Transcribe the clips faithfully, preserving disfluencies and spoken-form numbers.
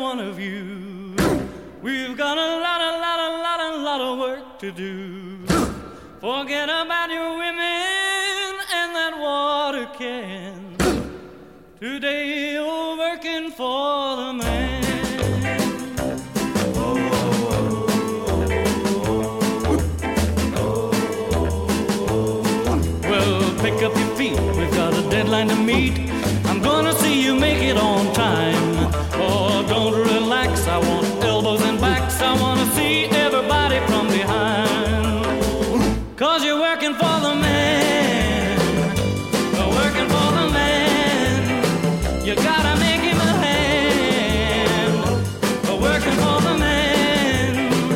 one of you. We've got a lot, a lot, a lot, a lot of work to do. Forget about your women and that water can. Today you're working for the man. Well, pick up your feet, we've got a deadline to meet. I'm gonna see you make it on time. Oh, don't relax, I want elbows and backs. I wanna see everybody from behind. Cause you're working for the man. Working for the man. You gotta make him a hand. Working for the man.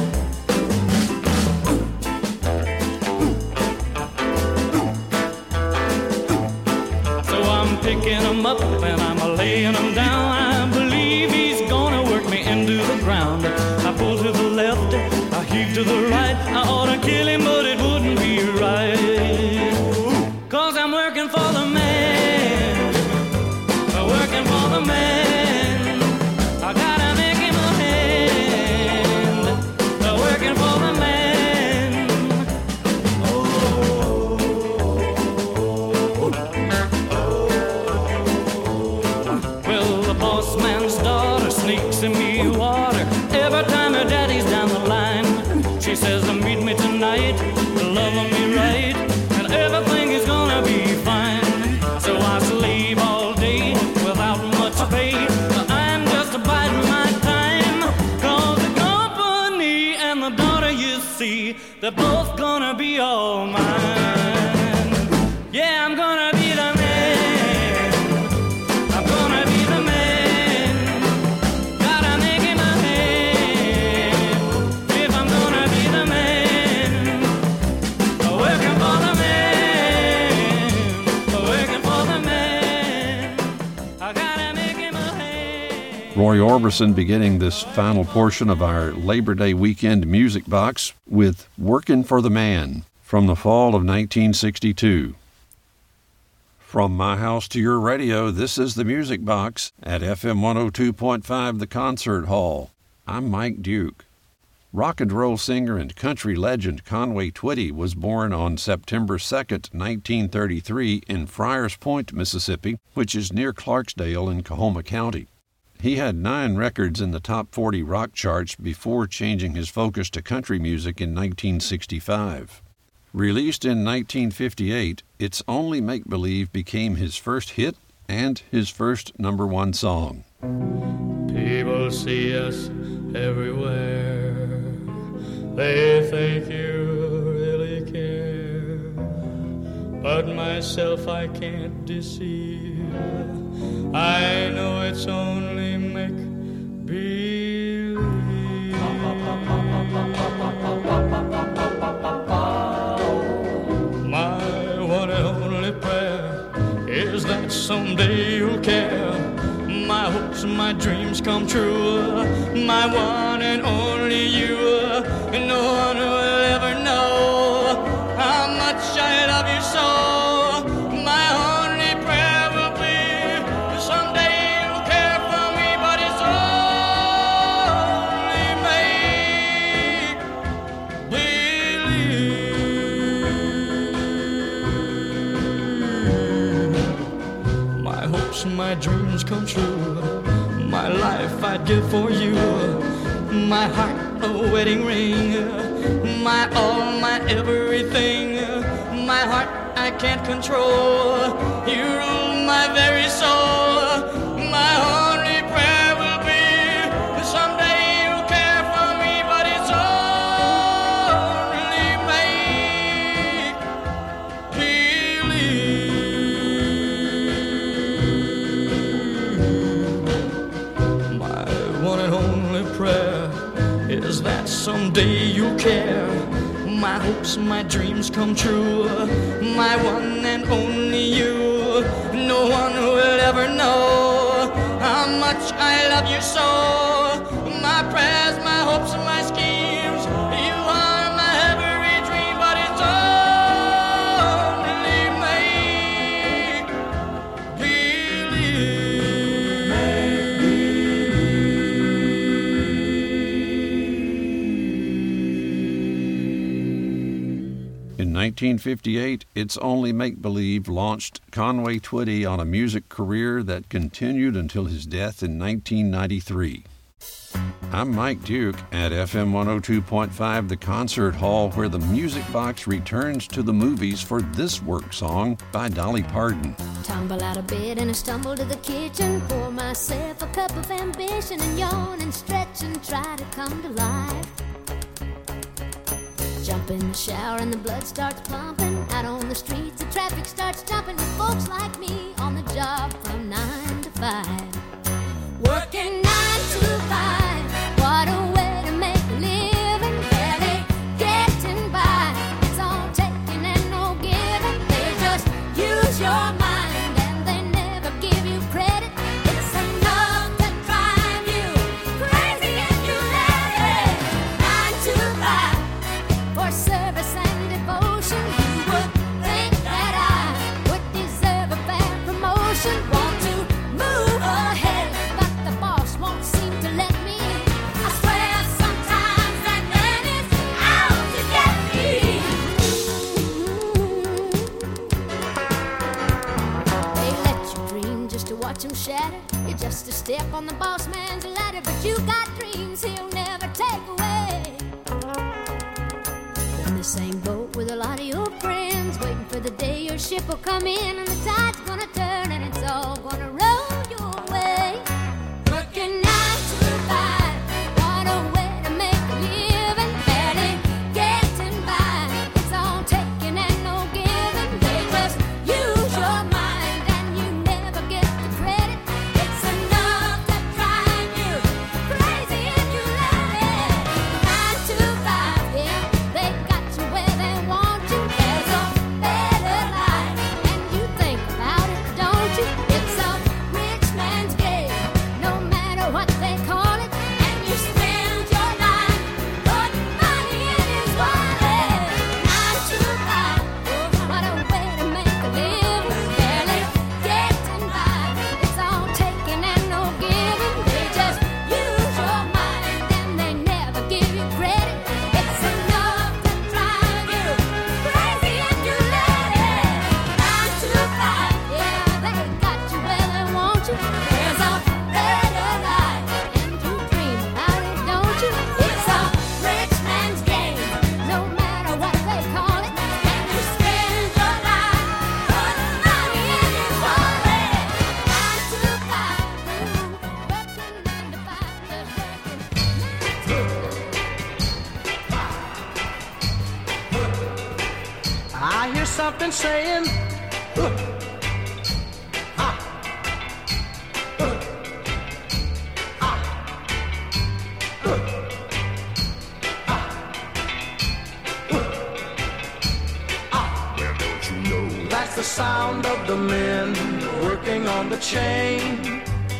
So I'm picking him up and I'm laying him down. I believe he's gonna work me into the ground. I pull to the left, I heave to the right. I ought to kill him, but it wouldn't be right. Cause I'm working for the man. Working for the man. I gotta make him a hand. Working for the man. Well, the boss man's daughter sneaks in me water every time her daddy's down the line. She says to meet me tonight, love me right, and everything is gonna be fine. So I slave all day without much pay. I'm just biding my time. Cause the company and the daughter you see, they're both gonna be all mine. Yeah, I'm gonna be the man. I'm gonna be the man. Gotta make him a hand. If I'm gonna be the man. Working for the man. Working for the man. I gotta make him a hand. Roy Orbison beginning this final portion of our Labor Day weekend music box with Workin' for the Man from the fall of nineteen sixty-two. From my house to your radio, this is the Music Box at F M one oh two point five The Concert Hall. I'm Mike Duke. Rock and roll singer and country legend Conway Twitty was born on September second, nineteen thirty-three in Friars Point, Mississippi, which is near Clarksdale in Coahoma County. He had nine records in the top forty rock charts before changing his focus to country music in nineteen sixty-five. Released in nineteen fifty-eight, It's Only Make Believe became his first hit and his first number one song. People see us everywhere. They think you really care. But myself I can't deceive. I know it's only make believe. My one and only prayer is that someday you'll care. My hopes, my dreams come true. My one and only you. No one will ever know how much I love you so. My only prayer will be someday you'll care for me, but it's only make believe. My hopes, my dreams come true. My life I'd give for you. My heart a wedding ring. My all, my everything. My heart I can't control. You rule my very soul. My only prayer will be someday you'll care for me, but it's only make believe. My one and only prayer is that someday you'll care. My hopes, my dreams come true. My one and only you. No one will ever know how much I love you so. My prayers, my hopes, and my schemes. You are my every dream, but it's only make believe. nineteen fifty-eight, It's Only Make Believe launched Conway Twitty on a music career that continued until his death in nineteen ninety-three. I'm Mike Duke at F M one oh two point five, the concert hall, where the Music Box returns to the movies for this work song by Dolly Parton. Tumble out of bed and I stumble to the kitchen, pour myself a cup of ambition and yawn and stretch and try to come to life. Jump in the shower and the blood starts pumping. Out on the streets the traffic starts jumping with folks like me on the job from nine to five. Working nine to five, what a way to make a living. Barely getting by, it's all taking and no giving. They just use your mind and they never give you credit. It's enough to drive you crazy and you let it. Nine to five, for service and devotion. You would think that I would deserve a fair promotion. Want to move ahead, but the boss won't seem to let me. I swear sometimes that man is out to get me. They let you dream just to watch him shatter. You're just a step on the boss man's ladder, but you got dreams he'll never take away. In the same boat with a lot of your friends, waiting for the day your ship will come in and the tide's gonna turn and it's all gonna roll your way. Working nine to five, what a way to make a living. Barely getting by, it's all taking and no giving. They just use your mind and you never get the credit. It's enough to drive you crazy and you let it. Nine to five, yeah, they got you where they want you. There's a better life and you think about it, don't you? It's a rich man's game, no matter what they call it. And you spend your life putting money in his wallet. Nine to five, what a way to make a living. Barely getting by, it's all taking and no giving. They just use your mind and they never give you credit. It's enough to drive you crazy and you let it. Nine to five, yeah, they got you where they want you. There's a better life and you dream about it, don't you? It's a rich man's game, no matter what they call it. And you spend your life putting money in his wallet. Nine to five, working nine to five, just working. I hear something saying, uh, ah, uh, ah, uh, ah, uh, ah. Well, don't you know that's the sound of the men working on the chain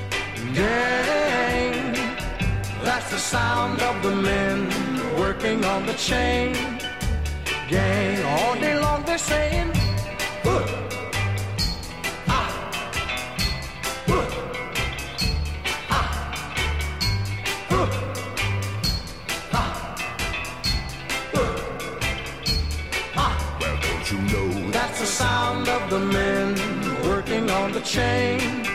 gang. That's the sound of the men working on the chain gang. All day long they're saying, uh, ah, uh, ah, uh, ah, uh, ah. Well, don't you know that's the sound of the men working on the chain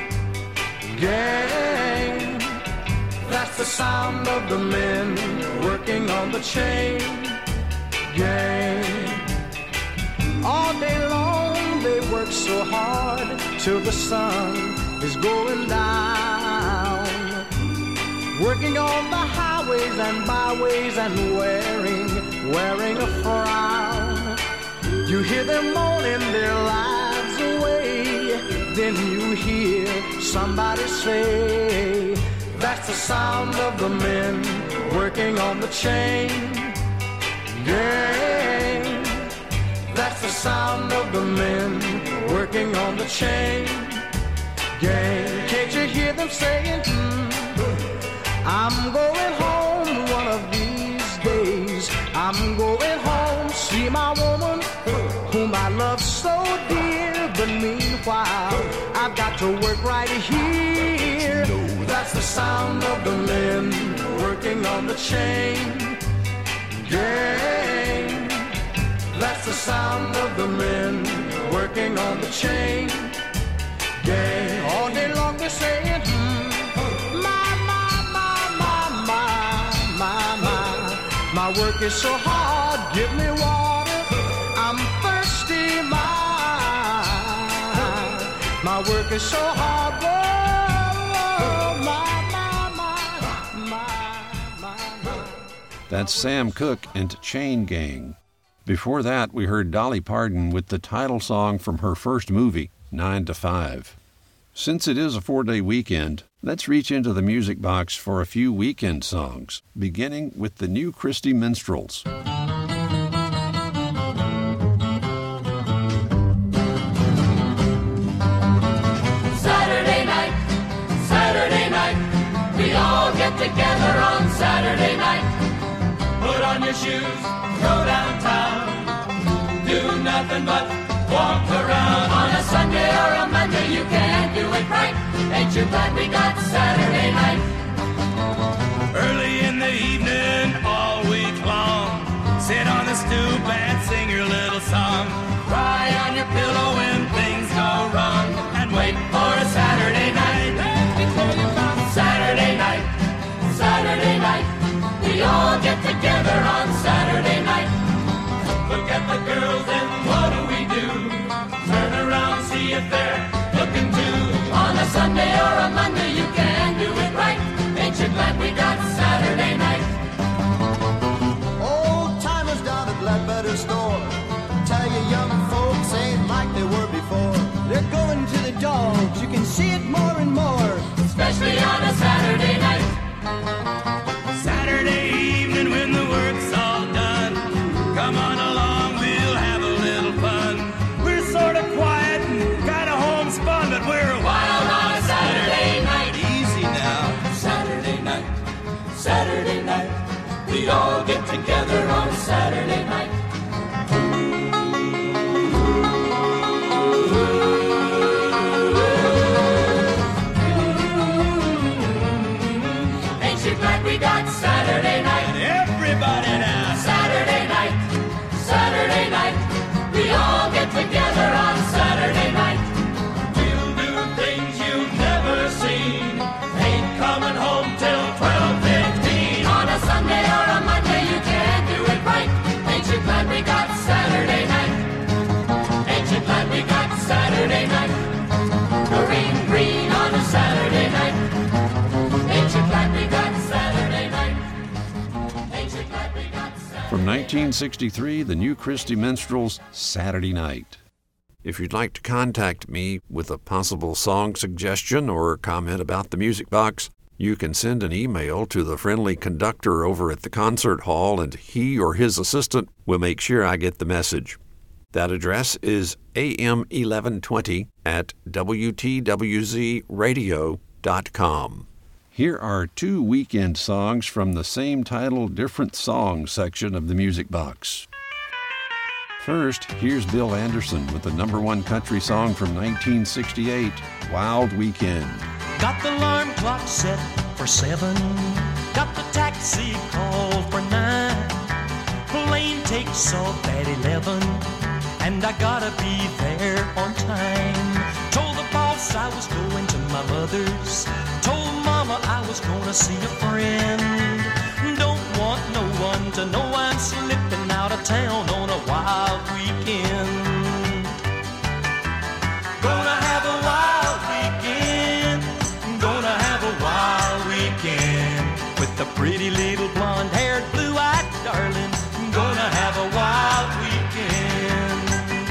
gang. That's the sound of the men working on the chain gang. All day long they work so hard till the sun is going down, working on the highways and byways and wearing, wearing a frown. You hear them moaning their lives away, then you hear somebody say, that's the sound of the men working on the chain gang. That's the sound of the men working on the chain gang. Can't you hear them saying, mm, I'm going home one of these days. I'm going home, see my woman whom I love so dear. But meanwhile, I've got to work right here. That's the sound of the men working on the chain gang. That's the sound of the men working on the chain gang. All day long they're saying, mm, my, my, my, my, my, my, my. My work is so hard, give me water, I'm thirsty, my. My work is so hard, whoa, my, my, my, my, my. That's Sam Cooke and Chain Gang. Before that, we heard Dolly Parton with the title song from her first movie, Nine to Five. Since it is a four-day weekend, let's reach into the music box for a few weekend songs, beginning with the New Christy Minstrels. Saturday night, Saturday night, we all get together on Saturday night. Put on your shoes, go downtown, do nothing but walk around. On a Sunday or a Monday you can't do it right. Ain't you glad we got Saturday night? Early in the evening, all week long, sit on the stoop and sing your little song. Cry on your pillow when things go wrong, and wait for a Saturday night. Let me tell you about Saturday night, Saturday night. We all get together on Saturday night. Look at the girls and what do we do? Turn around, see if they're looking too. On a Sunday or a Monday you can do it right. Ain't you glad we got Saturday night? Old timers down at Ledbetter store tell you young folks ain't like they were before. They're going to the dogs, you can see it more and more, especially on a Saturday night. Saturday evening when the work's all done, come on along, we'll have a little fun. We're sort of quiet and kind of homespun, but we're wild on a Saturday night. Easy now. Saturday night, Saturday night, we all get together on a Saturday night. Ain't you glad we got Saturday night? Everybody now. Saturday night, Saturday night, we all get together on Saturday night. We'll do things you've never seen. Ain't coming home till twelve fifteen. On a Sunday or a Monday you can't do it right. Ain't you glad we got Saturday night? Ain't you glad we got Saturday night? Green, green on a Saturday night. Ain't you glad we got Saturday night? Ain't you glad we got Saturday? From nineteen sixty-three, the New Christy Minstrels, Saturday Night. If you'd like to contact me with a possible song suggestion or comment about the music box, you can send an email to the friendly conductor over at the concert hall, and he or his assistant will make sure I get the message. That address is A M eleven twenty at W T W Z radio dot com. Here are two weekend songs from the same title, different song section of the music box. First, here's Bill Anderson with the number one country song from nineteen sixty-eight, Wild Weekend. Got the alarm clock set for seven, got the taxi called for nine, plane takes off at eleven, and I gotta be there on time. Told the boss I was going to my mother's, told mama I was gonna see a friend. Don't want no one to know I'm slipping out of town on a wild weekend. Gonna have a wild weekend, gonna have a wild weekend, with the pretty little blonde-haired, blue-eyed darling. Gonna have a wild weekend.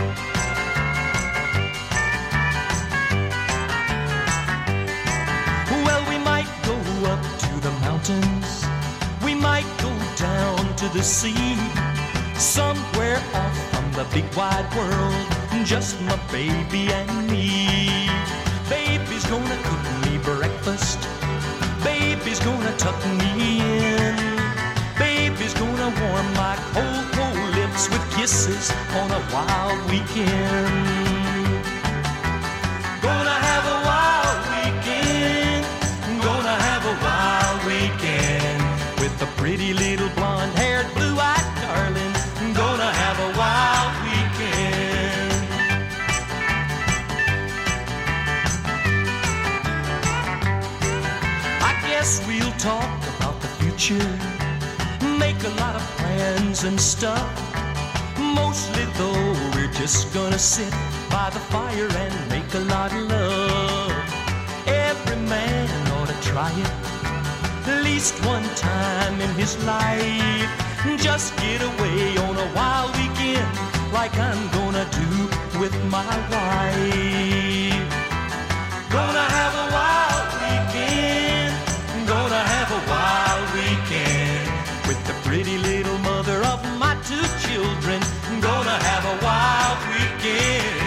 Well, we might go up to the mountains, we might go down to the sea, somewhere off from the big wide world, just my baby and me. Baby's gonna cook me breakfast, baby's gonna tuck me in, baby's gonna warm my cold, cold lips with kisses on a wild weekend. Gonna have a wild weekend, gonna have a wild weekend, with the pretty little blonde-haired, blue-eyed darling. Gonna have a wild Yes, we'll talk about the future, make a lot of plans and stuff. Mostly though, we're just gonna sit by the fire and make a lot of love. Every man ought to try it at least one time in his life. Just get away on a wild weekend like I'm gonna do with my wife. Gonna have a wild weekend, gonna have a wild weekend with the pretty little mother of my two children. Gonna have a wild weekend.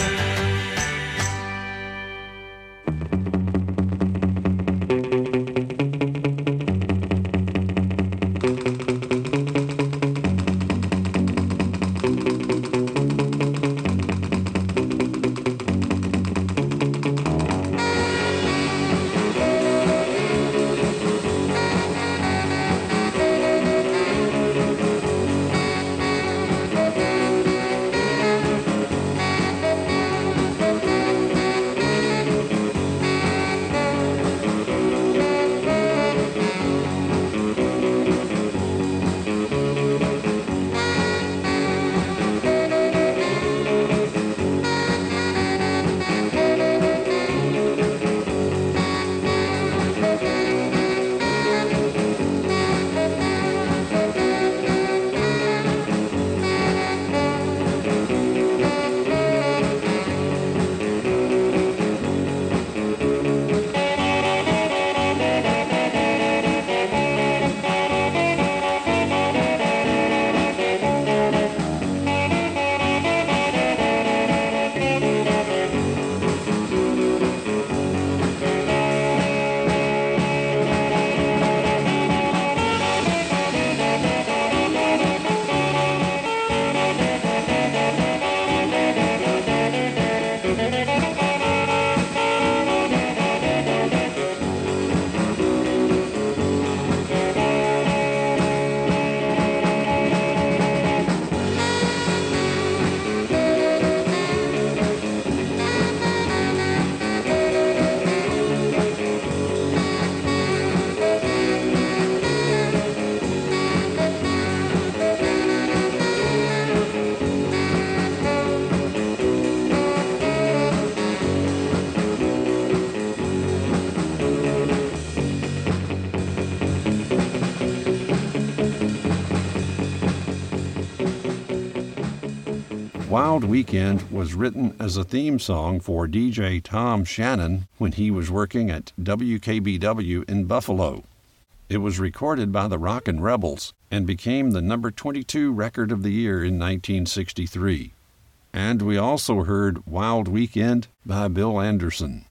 Wild Weekend was written as a theme song for D J Tom Shannon when he was working at W K B W in Buffalo. It was recorded by the Rockin' Rebels and became the number twenty-two record of the year in nineteen sixty-three. And we also heard Wild Weekend by Bill Anderson.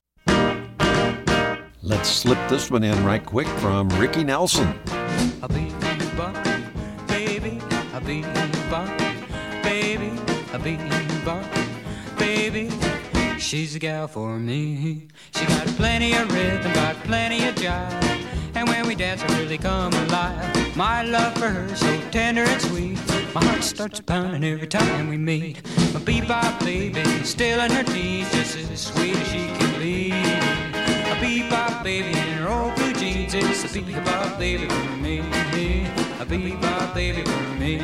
Let's slip this one in right quick from Ricky Nelson. Habiba, baby, Habiba, baby, Habiba, baby, she's a gal for me. She got plenty of rhythm, got plenty of jive, and when we dance I really come alive. My love for her so tender and sweet, my heart starts pounding every time we meet. My bebop baby, still in her teens, just as sweet as she can be. A bebop baby in her old blue jeans, it's a bebop baby for me. A bebop baby for me.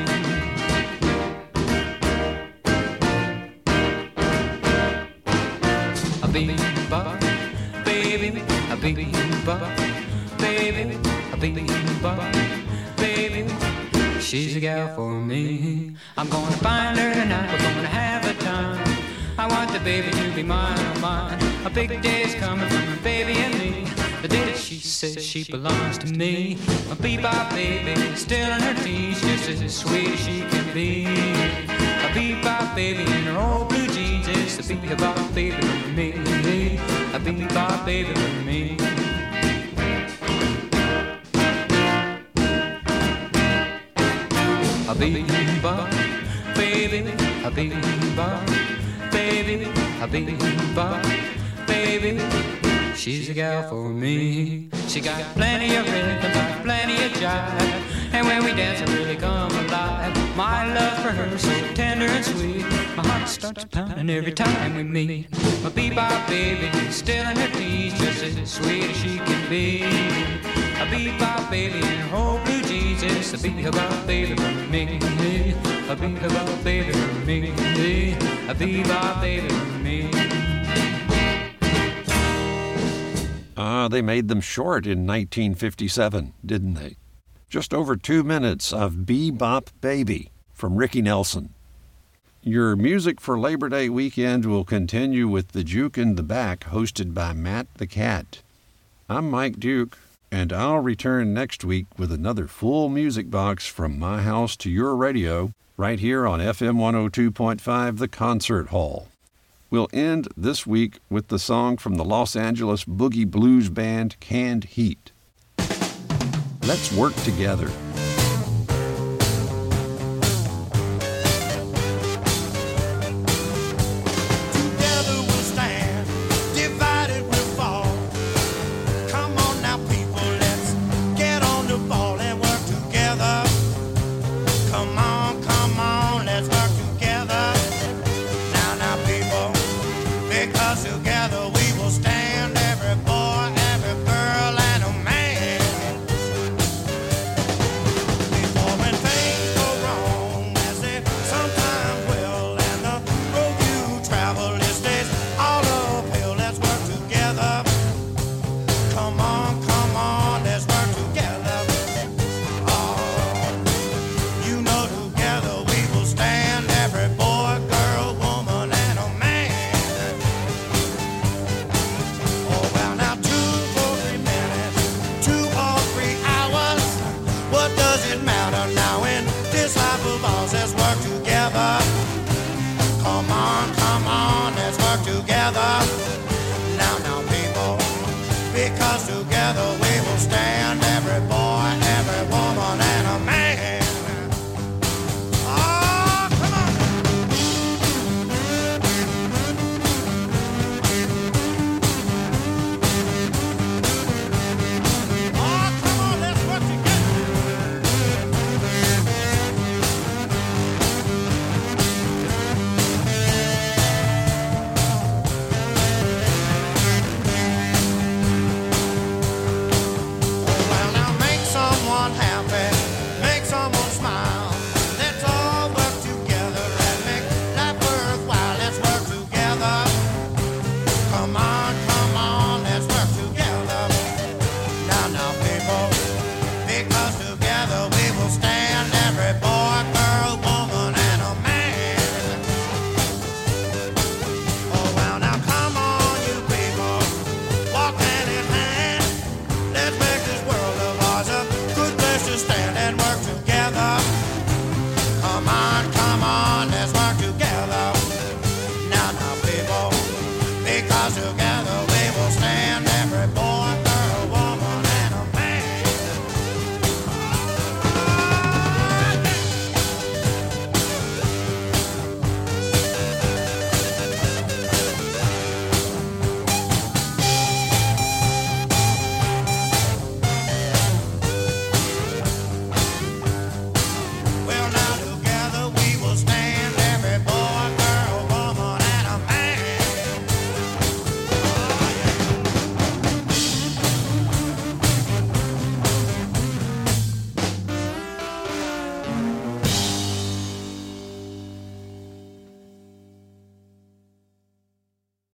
A bebop baby, a bebop baby, a bebop baby, she's a gal for me. I'm gonna find her tonight, we're gonna have a time. I want the baby to be mine, oh mine. A big day's coming for my baby and me, the day that she says she belongs to me. My bebop baby, still in her teens, just as sweet as she can be. A bebop baby in her old blue jeans, it's a bebop baby for me. A bebop baby for me. A bebop baby, a bebop baby, a bebop baby, she's a gal for me. She got plenty of rhythm, got plenty of jive, and when we dance, I really come alive. My love for her so tender and sweet, my heart starts pounding every time we meet. My bebop baby, still in her teens, just as sweet as she can be. A bebop baby in her old blue jeans, it's a bebop baby for me. A bebop baby for me. A bebop baby for me. Ah, they made them short in nineteen fifty-seven, didn't they? Just over two minutes of Bebop Baby from Ricky Nelson. Your music for Labor Day weekend will continue with the Juke in the Back, hosted by Matt the Cat. I'm Mike Duke, and I'll return next week with another full music box from my house to your radio, right here on F M one oh two point five, The Concert Hall. We'll end this week with the song from the Los Angeles boogie blues band Canned Heat. Let's work together. Together we'll stand, divided we'll fall. Come on now, people, let's get on the ball and work together. Come on, come on, let's work together. Now, now, people, because together we will stand, every boy, every girl, and a man. Before when things go wrong, as they sometimes will, and the road you travel is stays all uphill, let's work together. Come on, come on, let's work together. Oh, you know together we will stand, every boy, girl, woman, and a man. Oh, well, now two for three minutes, two or three hours. What does it matter now in this life of ours? Let's work together. Come on, come on, let's work together. Now, now, people, because together we will stand, every boy, every woman, and a man. Oh, come on. Oh, come on, let's work together. Well, now make someone happy, make someone smile. Let's all work together and make life worthwhile. Let's work together. Come on, come on, let's work together. Now, now, people, because together we will stand, every boy, girl, woman, and a man. Oh, well, now come on, you people, walk hand in hand. Let's make this world of ours a good place to stand and work together. Come on, come on, let's work together. Now, now, people, because together